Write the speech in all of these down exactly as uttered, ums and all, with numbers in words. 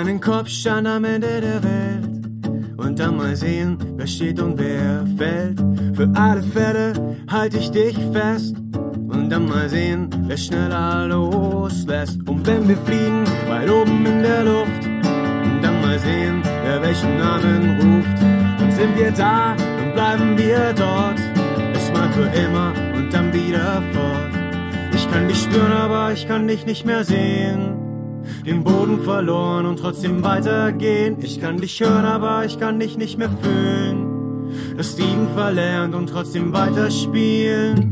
meinen Kopfstand am Ende der Welt. Und dann mal sehen, wer steht und wer fällt. Für alle Fälle halt ich dich fest. Und dann mal sehen, wer schneller loslässt. Und wenn wir fliegen, weit oben in der Luft. Und dann mal sehen, wer welchen Namen ruft. Und sind wir da, dann bleiben wir dort. Erstmal für immer und dann wieder fort. Ich kann dich spüren, aber ich kann dich nicht mehr sehen. Den Boden verloren und trotzdem weitergehen. Ich kann dich hören, aber ich kann dich nicht mehr fühlen. Das Lieben verlernt und trotzdem weiterspielen.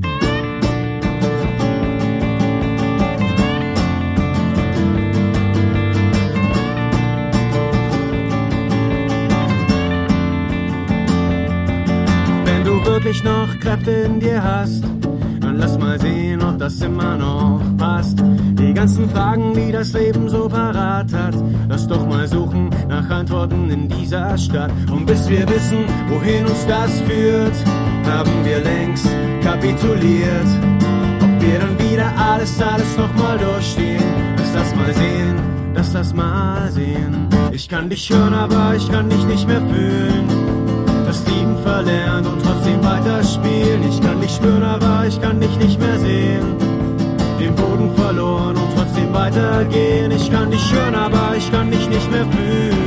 Wenn du wirklich noch Kräfte in dir hast, dann lass mal sehen, ob das immer noch passt. Die ganzen Fragen, die das Leben so parat hat, lass doch mal suchen nach Antworten in dieser Stadt. Und bis wir wissen, wohin uns das führt, haben wir längst kapituliert. Ob wir dann wieder alles, alles nochmal durchstehen, lass das mal sehen, lass das mal sehen. Ich kann dich hören, aber ich kann dich nicht mehr fühlen. Das Lieben verlernt und trotzdem weiterspielen. Ich kann dich spüren, aber ich kann dich nicht mehr sehen. Den Boden verloren und trotzdem weitergehen. Ich kann dich hören, aber ich kann dich nicht mehr fühlen.